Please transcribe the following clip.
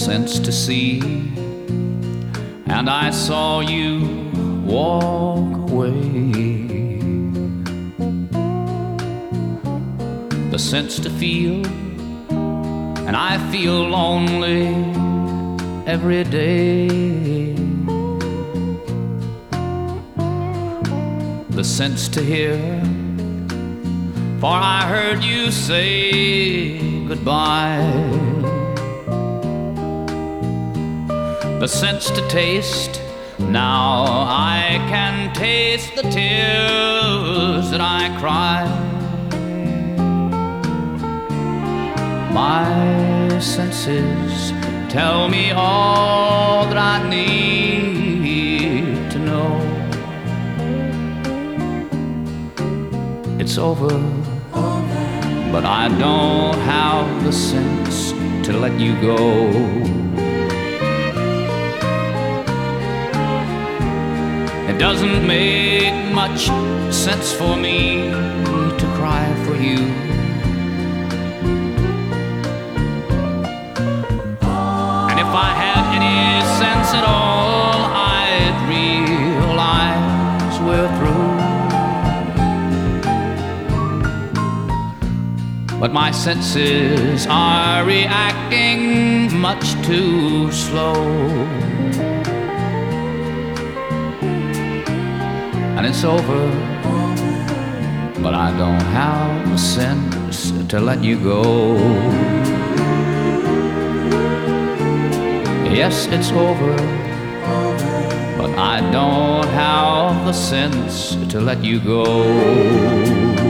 sense to see, and I saw you walk away. The sense to feel, and I feel lonely every day. The sense to hear, for I heard you say goodbye. The sense to taste, now I can taste the tears that I cry. My senses tell me all that I need to know. It's over, but I don't have the sense to let you go. It doesn't make much sense for me to cry for you. And if I had any sense at all, I'd realize we're through. But my senses are reacting much too slow. And it's over, but I don't have the sense to let you go. Yes, it's over, but I don't have the sense to let you go.